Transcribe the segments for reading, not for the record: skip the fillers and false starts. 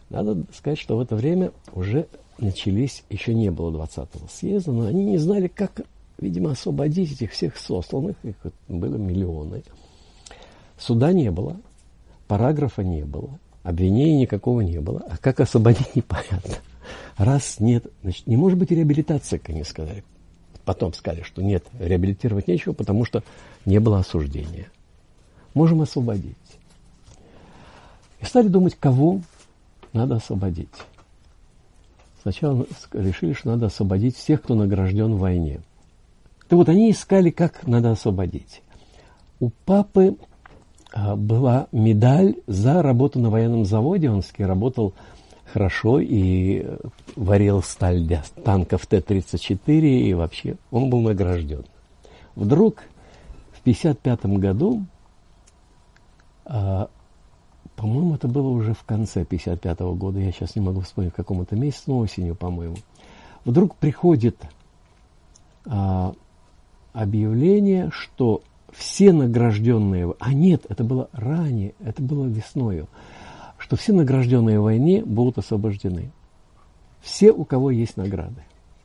Надо сказать, что в это время уже начались, еще не было 20-го съезда, но они не знали, как, видимо, освободить этих всех сосланных, их было миллионы. Суда не было, параграфа не было, обвинений никакого не было. А как освободить, непонятно. Раз нет, значит, не может быть реабилитации, как они сказали. Потом сказали, что нет, реабилитировать нечего, потому что не было осуждения. Можем освободить. И стали думать, кого надо освободить. Сначала решили, что надо освободить всех, кто награжден в войне. Так вот, они искали, как надо освободить. У папы была медаль за работу на военном заводе. Он работал хорошо и варил сталь для танков Т-34, и вообще он был награжден. Вдруг в 1955 году, по-моему, это было уже в конце 1955 года, я сейчас не могу вспомнить, в каком это месяце, но осенью, по-моему, вдруг приходит объявление, что все награжденные, нет, это было ранее, это было весною, что все награжденные в войне будут освобождены. Все, у кого есть награды.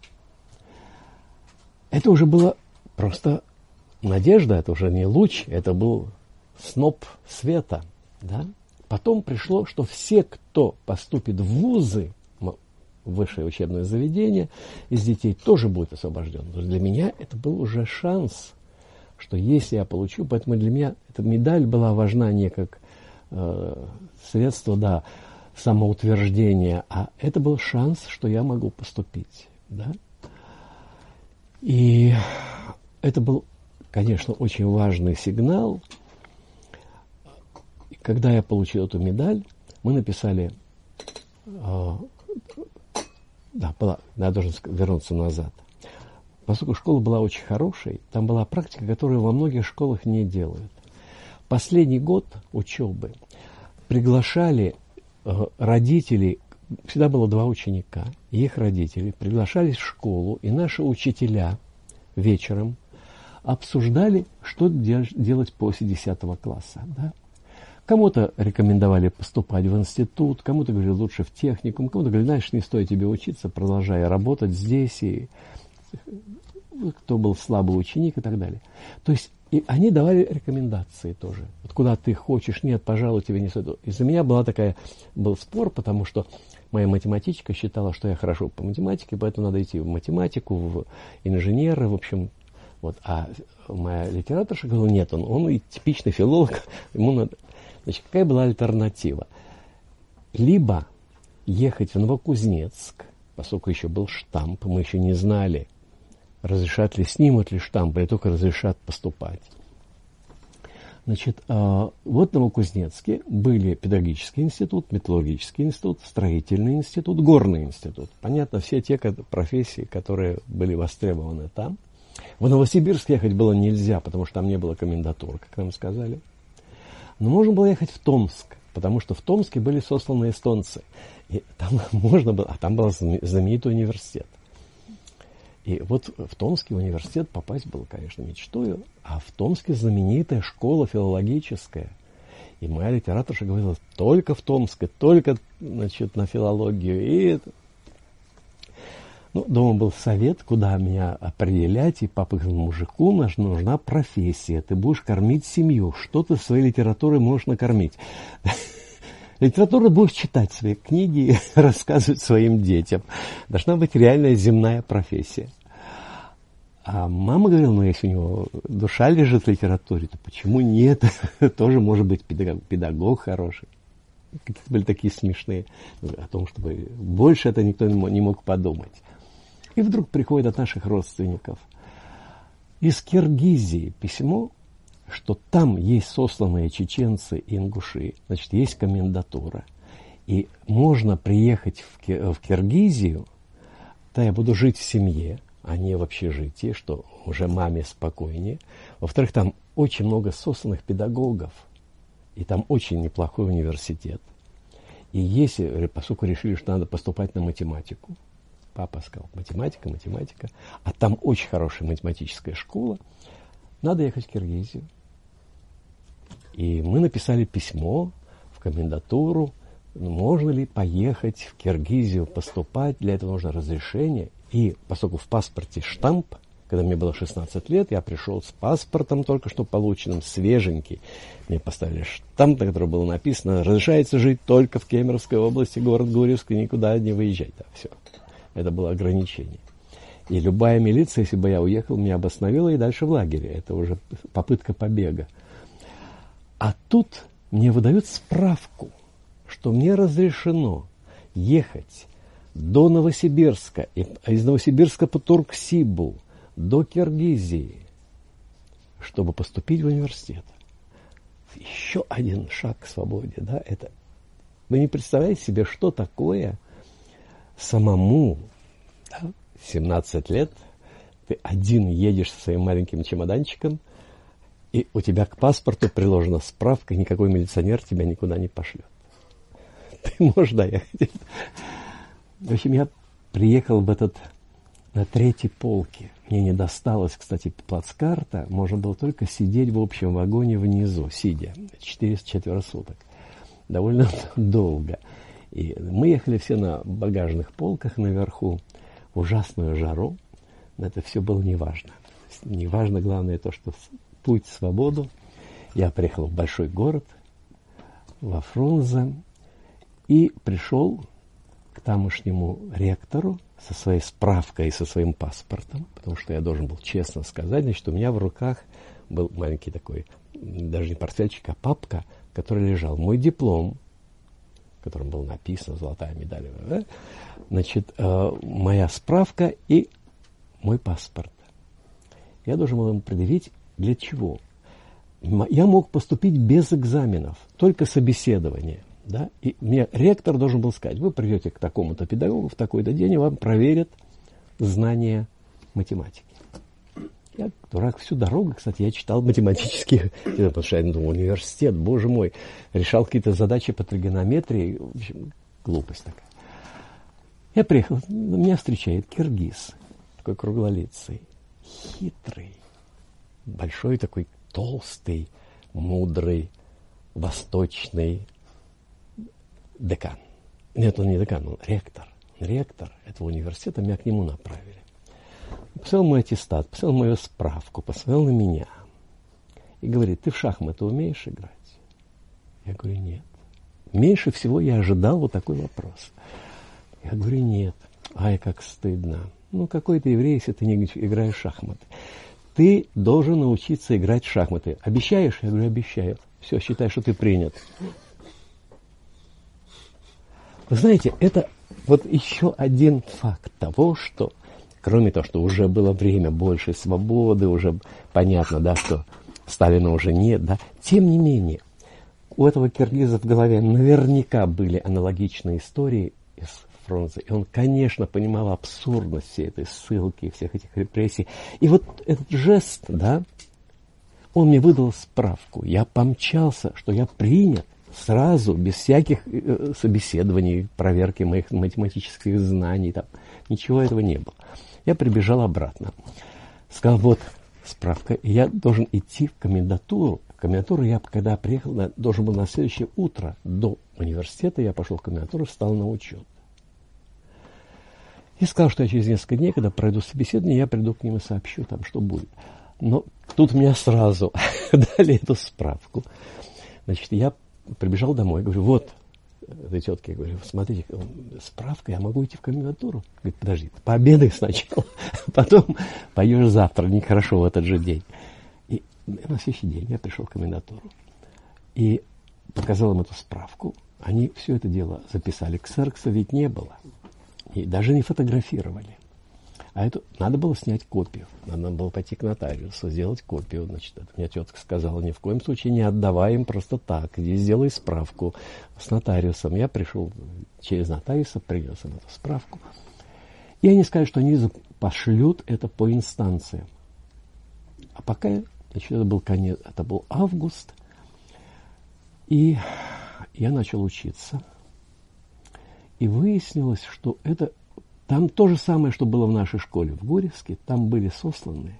Это уже было просто надежда, это уже не луч, это был сноп света. Да? Потом пришло, что все, кто поступит в вузы, в высшее учебное заведение, из детей тоже будет освобожден. Но для меня это был уже шанс, что если я получу, поэтому для меня эта медаль была важна не как средство, самоутверждения, а это был шанс, что я могу поступить. Да? И это был, конечно, очень важный сигнал. И когда я получил эту медаль, мы написали, я должен вернуться назад. Поскольку школа была очень хорошей, там была практика, которую во многих школах не делают. Последний год учебы приглашали родителей, всегда было 2 ученика, и их родители приглашались в школу, и наши учителя вечером обсуждали, что делать после 10 класса. Да? Кому-то рекомендовали поступать в институт, кому-то говорили лучше в техникум, кому-то говорили, знаешь, не стоит тебе учиться, продолжай работать здесь, и кто был слабый ученик и так далее. То есть и они давали рекомендации тоже. Вот куда ты хочешь, нет, пожалуй, тебе не стоит. Из-за меня был спор, потому что моя математичка считала, что я хорошо по математике, поэтому надо идти в математику, в инженеры, в общем. Вот. А моя литераторша говорила, нет, он и типичный филолог, ему надо. Значит, какая была альтернатива? Либо ехать в Новокузнецк, поскольку еще был штамп, мы еще не знали, разрешат ли, снимут ли штамп, или только разрешат поступать. Значит, вот в Новокузнецке были педагогический институт, металлургический институт, строительный институт, горный институт. Понятно, все те профессии, которые были востребованы там. В Новосибирск ехать было нельзя, потому что там не было комендатуры, как нам сказали. Но можно было ехать в Томск, потому что в Томске были сосланы эстонцы. И там можно было, а там был знаменитый университет. И вот в Томский университет попасть было, конечно, мечтой, а в Томске знаменитая школа филологическая. И моя литераторша говорила, только в Томске, только, значит, на филологию. И дома был совет, куда меня определять, и папа говорил, мужику нужна профессия, ты будешь кормить семью, что ты своей литературой можешь накормить? Литературу будешь читать свои книги, рассказывать своим детям. Должна быть реальная земная профессия. А мама говорила, если у него душа лежит в литературе, то почему нет? Тоже может быть педагог хороший. Какие-то были такие смешные. О том, чтобы больше это никто не мог подумать. И вдруг приходит от наших родственников из Киргизии письмо, что там есть сосланные чеченцы и ингуши, значит, есть комендатура. И можно приехать в Киргизию, да, я буду жить в семье, а не в общежитии, что уже маме спокойнее. Во-вторых, там очень много сосланных педагогов, и там очень неплохой университет. И если, поскольку решили, что надо поступать на математику, папа сказал, математика, а там очень хорошая математическая школа, надо ехать в Киргизию. И мы написали письмо в комендатуру, можно ли поехать в Киргизию поступать, для этого нужно разрешение. И поскольку в паспорте штамп, когда мне было 16 лет, я пришел с паспортом только что полученным, свеженький. Мне поставили штамп, на котором было написано: разрешается жить только в Кемеровской области, город Гурьевск, и никуда не выезжать. Да, все. Это было ограничение. И любая милиция, если бы я уехал, меня бы остановила и дальше в лагере. Это уже попытка побега. А тут мне выдают справку, что мне разрешено ехать до Новосибирска, а из Новосибирска по Турксибу, до Киргизии, чтобы поступить в университет. Еще один шаг к свободе. Да? Это, вы не представляете себе, что такое самому, да, 17 лет, ты один едешь со своим маленьким чемоданчиком, и у тебя к паспорту приложена справка, никакой милиционер тебя никуда не пошлет. Ты можешь доехать. В общем, я приехал в этот на третьей полке. Мне не досталось, кстати, плацкарта. Можно было только сидеть в общем вагоне внизу, сидя. 4 суток. Довольно долго. И мы ехали все на багажных полках наверху. В ужасную жару. Но это все было неважно. Неважно, главное то, что путь в свободу. Я приехал в большой город, во Фрунзе, и пришел к тамошнему ректору со своей справкой и со своим паспортом, потому что я должен был честно сказать, значит, у меня в руках был маленький такой, даже не портфельчик, а папка, в которой лежал мой диплом, в котором было написано «Золотая медаль», да? Значит, моя справка и мой паспорт. Я должен был ему предъявить для чего? Я мог поступить без экзаменов, только собеседование. Да? И мне ректор должен был сказать: вы придете к такому-то педагогу в такой-то день, и вам проверят знание математики. Я, дурак, всю дорогу, кстати, я читал математические, потому что я думал, университет, боже мой, решал какие-то задачи по тригонометрии, в общем, глупость такая. Я приехал, меня встречает киргиз, такой круглолицый, хитрый, большой такой, толстый, мудрый, восточный декан. Нет, он не декан, он ректор. Ректор этого университета, меня к нему направили. Посмотрел мой аттестат, посмотрел мою справку, посмотрел на меня. И говорит: ты в шахматы умеешь играть? Я говорю: нет. Меньше всего я ожидал вот такой вопрос. Я говорю: нет. Ай, как стыдно. Ну, какой ты еврей, если ты не играешь в шахматы? Ты должен научиться играть в шахматы. Обещаешь? Я говорю: обещаю. Все, считай, что ты принят. Вы знаете, это вот еще один факт того, что, кроме того, что уже было время большей свободы, уже понятно, да, что Сталина уже нет, да, тем не менее, у этого киргиза в голове наверняка были аналогичные истории из Фрунзе. И он, конечно, понимал абсурдность всей этой ссылки, всех этих репрессий. И вот этот жест, да, он мне выдал справку. Я помчался, что я принят сразу, без всяких собеседований, проверки моих математических знаний. Там. Ничего этого не было. Я прибежал обратно. Сказал: вот справка. И я должен идти в комендатуру. В комендатуру я, когда приехал, должен был на следующее утро до университета. Я пошел в комендатуру, встал на учет. И сказал, что я через несколько дней, когда пройду собеседование, я приду к ним и сообщу, там, что будет. Но тут меня сразу дали эту справку. Значит, я прибежал домой, говорю: вот, этой тетке, я говорю: смотрите, справка, я могу идти в комендатуру? Говорит: подожди, пообедай сначала, потом пойдешь завтра, нехорошо в этот же день. И на следующий день я пришел в комендатуру и показал им эту справку. Они все это дело записали. Ксерокса ведь не было. И даже не фотографировали. А это надо было снять копию. Надо было пойти к нотариусу, сделать копию. Значит, это мне тетка сказала: ни в коем случае не отдавай им просто так. Иди сделай справку с нотариусом. Я пришел через нотариуса, принес им эту справку. И они сказали, что они пошлют это по инстанциям. А пока, значит, это был конец, это был август. И я начал учиться. И выяснилось, что это там то же самое, что было в нашей школе в Гурьевске. Там были сосланные.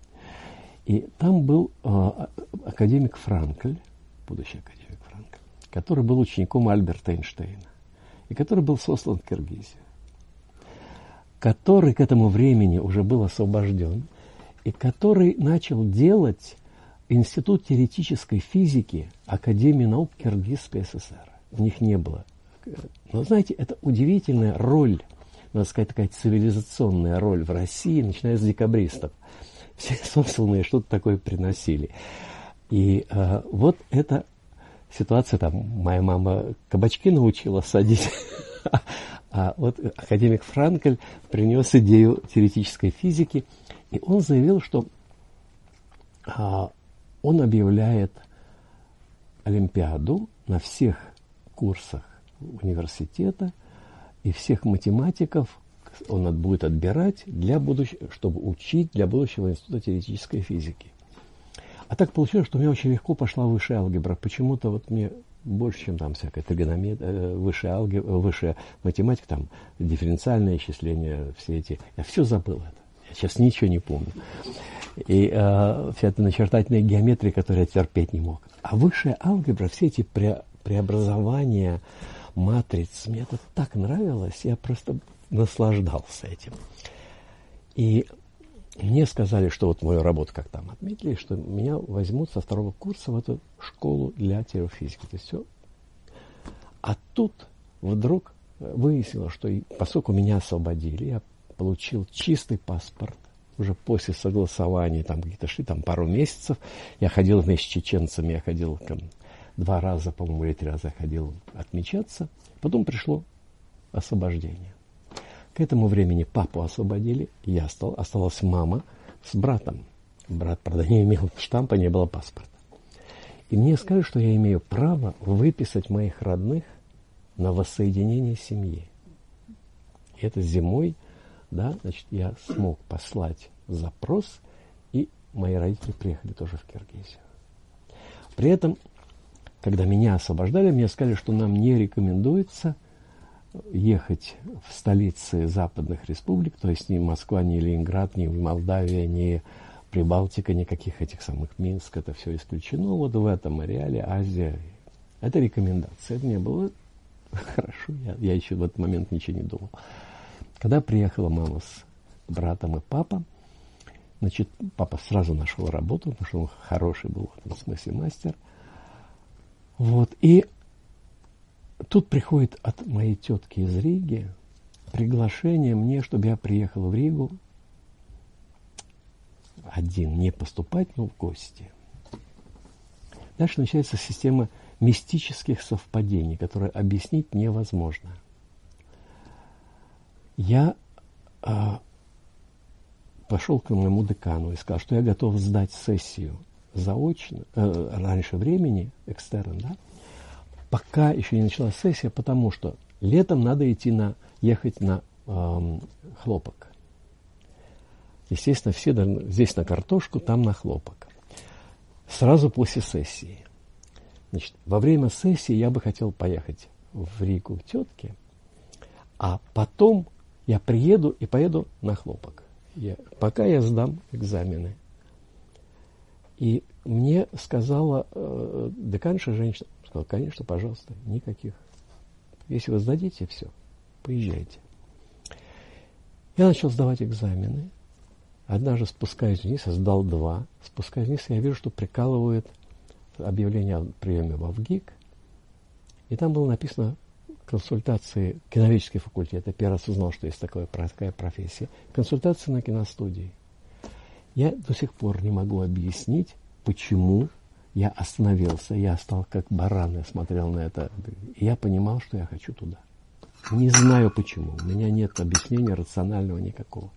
И там был академик Франкль, будущий академик Франкль, который был учеником Альберта Эйнштейна, и который был сослан в Киргизию, который к этому времени уже был освобожден, и который начал делать Институт теоретической физики Академии наук Киргизской ССР. У них не было. Но знаете, это удивительная роль, надо сказать, такая цивилизационная роль в России, начиная с декабристов. Все сосланные что-то такое приносили. И вот эта ситуация, там, моя мама кабачки научила садить, а вот академик Франкль принес идею теоретической физики, и он заявил, что он объявляет олимпиаду на всех курсах университета, и всех математиков он будет отбирать для будущего, чтобы учить для будущего института теоретической физики. А так получилось, что у меня очень легко пошла высшая алгебра. Почему-то вот мне больше, чем там всякая тригонометрия, высшая алгебра, высшая математика, там дифференциальное исчисление, все эти. Я все забыл это. Я сейчас ничего не помню. И вся эта начертательная геометрия, которую я терпеть не мог. А высшая алгебра, все эти преобразования матриц, мне это так нравилось, я просто наслаждался этим. И мне сказали, что вот мою работу, как там отметили, что меня возьмут со 2-го курса в эту школу для теофизики. То есть все. А тут вдруг выяснилось, что поскольку меня освободили, я получил чистый паспорт. Уже после согласования, там какие-то шли, там пару месяцев, я ходил вместе с чеченцами, я ходил там 2 раза, по-моему, или 3 раза ходил отмечаться. Потом пришло освобождение. К этому времени папу освободили, осталась мама с братом. Брат, правда, не имел штампа, не было паспорта. И мне сказали, что я имею право выписать моих родных на воссоединение семьи. И это зимой, да, значит, я смог послать запрос, и мои родители приехали тоже в Киргизию. При этом, когда меня освобождали, мне сказали, что нам не рекомендуется ехать в столицы западных республик, то есть ни Москва, ни Ленинград, ни Молдавия, ни Прибалтика, никаких этих самых Минск, это все исключено. Вот в этом ареале Азия. Это рекомендация. Это мне было хорошо, я еще в этот момент ничего не думал. Когда приехала мама с братом и папа, значит, папа сразу нашел работу, потому что он хороший был в этом смысле мастер. Вот, и тут приходит от моей тетки из Риги приглашение мне, чтобы я приехал в Ригу один, не поступать, но в гости. Дальше начинается система мистических совпадений, которые объяснить невозможно. Я пошел к моему декану и сказал, что я готов сдать сессию заочно, раньше времени, экстерн, да, пока еще не началась сессия, потому что летом надо ехать на хлопок. Естественно, все здесь на картошку, там на хлопок. Сразу после сессии. Значит, во время сессии я бы хотел поехать в Ригу к тетке, а потом я приеду и поеду на хлопок. Пока я сдам экзамены. И мне сказала деканша, женщина, сказала, конечно, пожалуйста, никаких. Если вы сдадите, все, поезжайте. Я начал сдавать экзамены. Однажды спускаюсь вниз, я сдал 2. Спускаюсь вниз, я вижу, что прикалывают объявление о приеме в ВГИК. И там было написано консультации, киноведческий факультет. Я первый раз узнал, что есть такая профессия. Консультации на киностудии. Я до сих пор не могу объяснить, почему я остановился. Я стал как баран, я смотрел на это. И я понимал, что я хочу туда. Не знаю почему. У меня нет объяснения рационального никакого.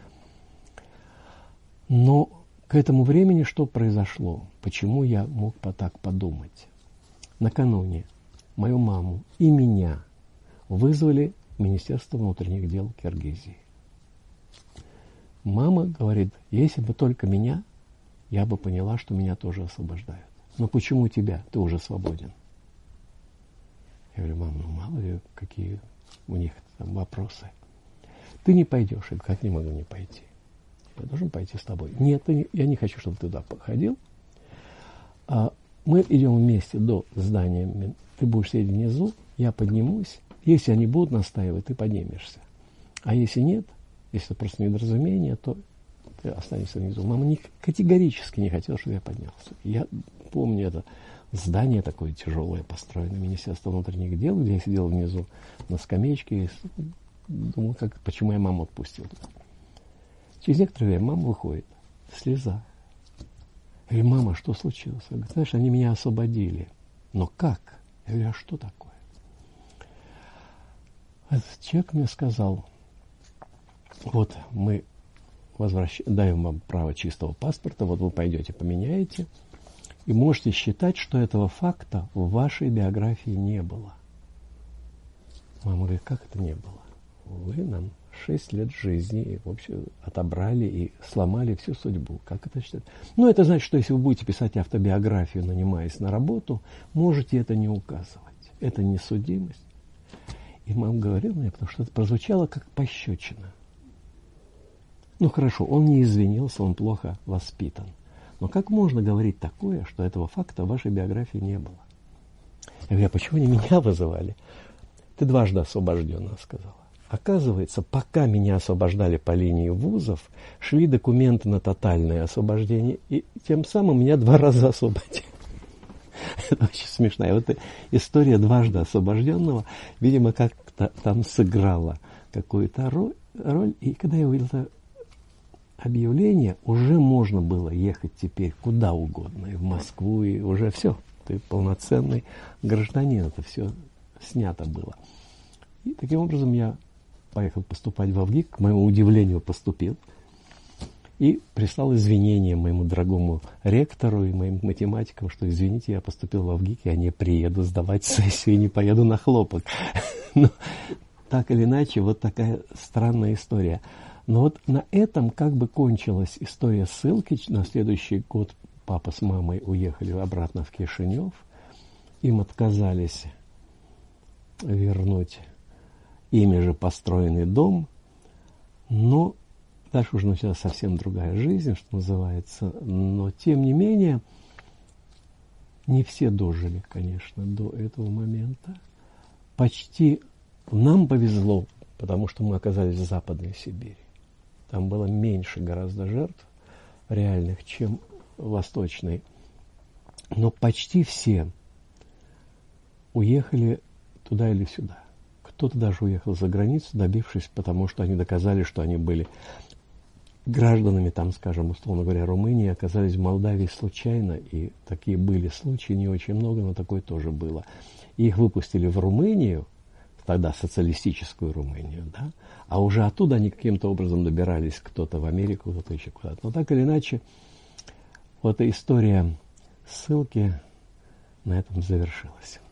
Но к этому времени что произошло? Почему я мог так подумать? Накануне мою маму и меня вызвали в Министерство внутренних дел Киргизии. Мама говорит, если бы только меня, я бы поняла, что меня тоже освобождают. Но почему тебя? Ты уже свободен. Я говорю, мама, ну мало ли, какие у них там вопросы. Ты не пойдешь. Я говорю, как не могу не пойти? Я должен пойти с тобой. Нет, я не хочу, чтобы ты туда походил. мы идем вместе до здания, ты будешь сидеть внизу, я поднимусь, если они будут настаивать, ты поднимешься. А если нет, если это просто недоразумение, то ты останешься внизу. Мама категорически не хотела, чтобы я поднялся. Я помню это здание такое тяжелое, построенное Министерство внутренних дел, где я сидел внизу на скамеечке и думал, почему я маму отпустил туда. Через некоторое время мама выходит в слезах. Я говорю, мама, что случилось? Она говорит, знаешь, они меня освободили. Но как? Я говорю, а что такое? Этот человек мне сказал, вот мы даем вам право чистого паспорта, вот вы пойдете, поменяете, и можете считать, что этого факта в вашей биографии не было. Мама говорит, как это не было? Вы нам 6 лет жизни и, в общем, отобрали и сломали всю судьбу. Как это считать? Ну, это значит, что если вы будете писать автобиографию, нанимаясь на работу, можете это не указывать. Это не судимость. И мама говорила мне, потому что это прозвучало как пощечина. Ну, хорошо, он не извинился, он плохо воспитан. Но как можно говорить такое, что этого факта в вашей биографии не было? Я говорю, а почему не меня вызывали? Ты дважды освобожден, она сказала. Оказывается, пока меня освобождали по линии вузов, шли документы на тотальное освобождение, и тем самым меня 2 раза освободили. Это очень смешно. И вот история дважды освобожденного, видимо, как-то там сыграла какую-то роль. И когда я увидел это объявление, уже можно было ехать теперь куда угодно, и в Москву, и уже все. Ты полноценный гражданин, это все снято было. И таким образом я поехал поступать в ВГИК, к моему удивлению поступил, и прислал извинения моему дорогому ректору и моим математикам, что, извините, я поступил в ВГИК, я не приеду сдавать сессию и не поеду на хлопок. Но так или иначе, вот такая странная история. Но вот на этом как бы кончилась история ссылки. На следующий год папа с мамой уехали обратно в Кишинев. Им отказались вернуть ими же построенный дом, но дальше уже началась совсем другая жизнь, что называется. Но, тем не менее, не все дожили, конечно, до этого момента. Почти нам повезло, потому что мы оказались в Западной Сибири. Там было меньше гораздо жертв реальных, чем в Восточной. Но почти все уехали туда или сюда. Кто-то даже уехал за границу, добившись, потому что они доказали, что они были гражданами, там, скажем, условно говоря, Румынии, оказались в Молдавии случайно, и такие были случаи, не очень много, но такое тоже было. И их выпустили в Румынию, тогда социалистическую Румынию, да, а уже оттуда они каким-то образом добирались, кто-то в Америку, кто-то еще куда-то. Но так или иначе, вот эта история ссылки на этом завершилась.